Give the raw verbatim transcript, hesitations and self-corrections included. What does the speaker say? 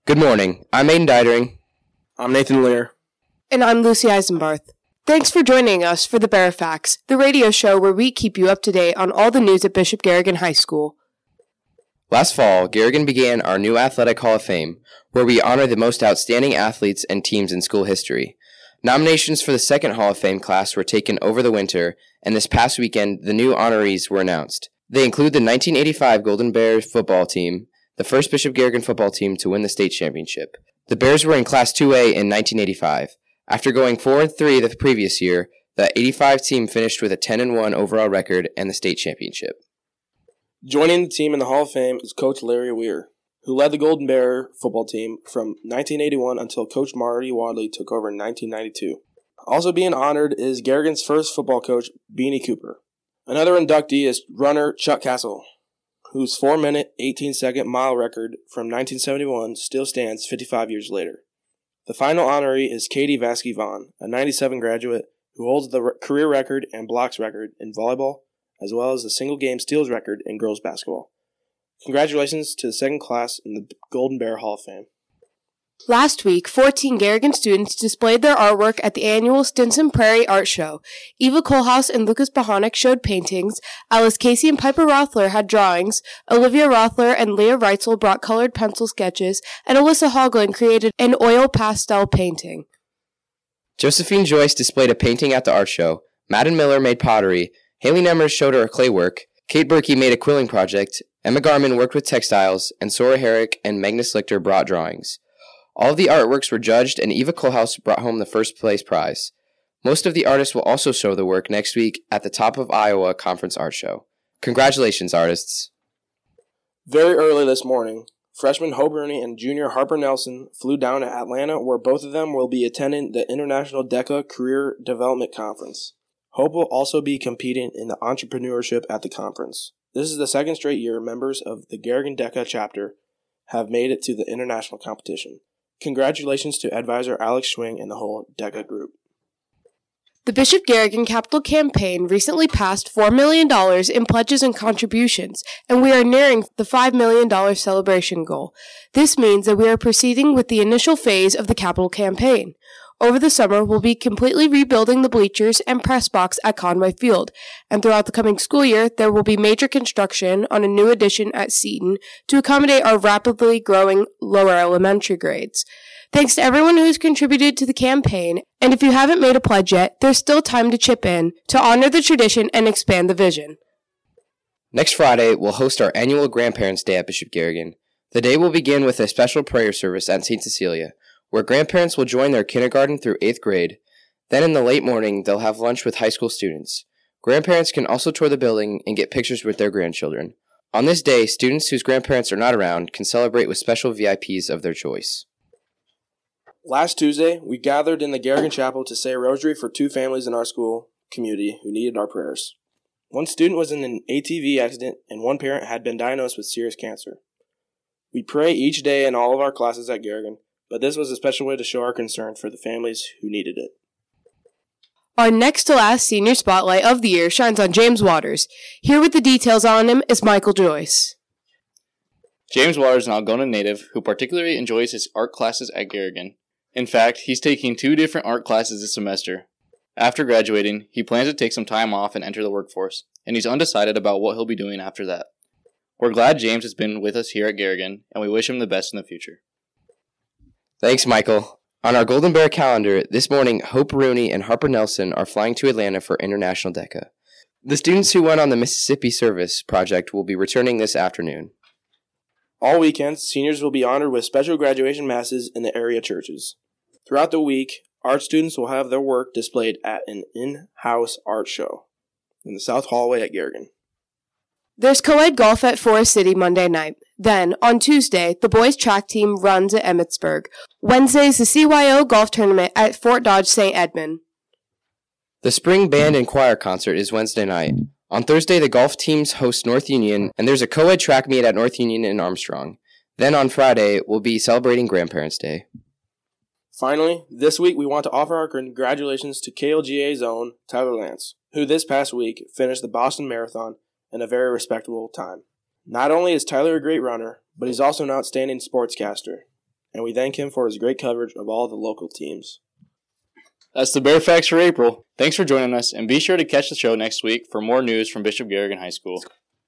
Good morning. I'm Aiden Dietering. I'm Nathan Lear. And I'm Lucy Eisenbarth. Thanks for joining us for the Bear Facts, the radio show where we keep you up to date on all the news at Bishop Garrigan High School. Last fall, Garrigan began our new Athletic Hall of Fame, where we honor the most outstanding athletes and teams in school history. Nominations for the second Hall of Fame class were taken over the winter, and this past weekend, the new honorees were announced. They include the nineteen eighty-five Golden Bears football team, the first Bishop Garrigan football team to win the state championship. The Bears were in Class two A in nineteen eighty-five. After going four and three the previous year, the eighty-five team finished with a ten and one overall record and the state championship. Joining the team in the Hall of Fame is Coach Larry Weir, who led the Golden Bear football team from nineteen eighty-one until Coach Marty Wadley took over in nineteen ninety-two. Also being honored is Garrigan's first football coach, Beanie Cooper. Another inductee is runner Chuck Castle, whose four-minute, eighteen-second mile record from nineteen seventy-one still stands fifty-five years later. The final honoree is Katie Vasky Vaughn, a ninety-seven graduate who holds the re- career record and blocks record in volleyball, as well as the single-game steals record in girls basketball. Congratulations to the second class in the Golden Bear Hall of Fame. Last week, fourteen Garrigan students displayed their artwork at the annual Stinson Prairie Art Show. Eva Kohlhaas and Lucas Bohonic showed paintings, Alice Casey and Piper Rothler had drawings, Olivia Rothler and Leah Reitzel brought colored pencil sketches, and Alyssa Hoagland created an oil pastel painting. Josephine Joyce displayed a painting at the art show, Madden Miller made pottery, Haley Nemmers showed her clay work, Kate Berkey made a quilling project, Emma Garman worked with textiles, and Sora Herrick and Magnus Lichter brought drawings. All of the artworks were judged, and Eva Kohlhaas brought home the first place prize. Most of the artists will also show the work next week at the Top of Iowa Conference Art Show. Congratulations, artists. Very early this morning, freshman Hope Rooney and junior Harper Nelson flew down to Atlanta, where both of them will be attending the International DECA Career Development Conference. Hope will also be competing in the entrepreneurship at the conference. This is the second straight year members of the Garrigan DECA chapter have made it to the international competition. Congratulations to advisor Alex Schwing and the whole DECA group. The Bishop Garrigan Capital Campaign recently passed four million dollars in pledges and contributions, and we are nearing the five million dollars celebration goal. This means that we are proceeding with the initial phase of the Capital Campaign. Over the summer, we'll be completely rebuilding the bleachers and press box at Conway Field, and throughout the coming school year, there will be major construction on a new addition at Seton to accommodate our rapidly growing lower elementary grades. Thanks to everyone who's contributed to the campaign, and if you haven't made a pledge yet, there's still time to chip in to honor the tradition and expand the vision. Next Friday, we'll host our annual Grandparents' Day at Bishop Garrigan. The day will begin with a special prayer service at Saint Cecilia, where grandparents will join their kindergarten through eighth grade. Then in the late morning, they'll have lunch with high school students. Grandparents can also tour the building and get pictures with their grandchildren. On this day, students whose grandparents are not around can celebrate with special V I Ps of their choice. Last Tuesday, we gathered in the Garrigan Chapel to say a rosary for two families in our school community who needed our prayers. One student was in an A T V accident, and one parent had been diagnosed with serious cancer. We pray each day in all of our classes at Garrigan, but this was a special way to show our concern for the families who needed it. Our next to last senior spotlight of the year shines on James Waters. Here with the details on him is Michael Joyce. James Waters is an Algona native who particularly enjoys his art classes at Garrigan. In fact, he's taking two different art classes this semester. After graduating, he plans to take some time off and enter the workforce, and he's undecided about what he'll be doing after that. We're glad James has been with us here at Garrigan, and we wish him the best in the future. Thanks, Michael. On our Golden Bear calendar, this morning, Hope Rooney and Harper Nelson are flying to Atlanta for International DECA. The students who went on the Mississippi Service project will be returning this afternoon. All weekends, seniors will be honored with special graduation masses in the area churches. Throughout the week, art students will have their work displayed at an in-house art show in the South Hallway at Garrigan. There's co-ed golf at Forest City Monday night. Then, on Tuesday, the boys' track team runs at Emmitsburg. Wednesday's the C Y O golf tournament at Fort Dodge Saint Edmund. The spring band and choir concert is Wednesday night. On Thursday, the golf teams host North Union, and there's a co-ed track meet at North Union in Armstrong. Then on Friday, we'll be celebrating Grandparents' Day. Finally, this week we want to offer our congratulations to K L G A's own Tyler Lance, who this past week finished the Boston Marathon in a very respectable time. Not only is Tyler a great runner, but he's also an outstanding sportscaster. and we thank him for his great coverage of all the local teams. That's the Bear Facts for April. Thanks for joining us, and be sure to catch the show next week for more news from Bishop Garrigan High School.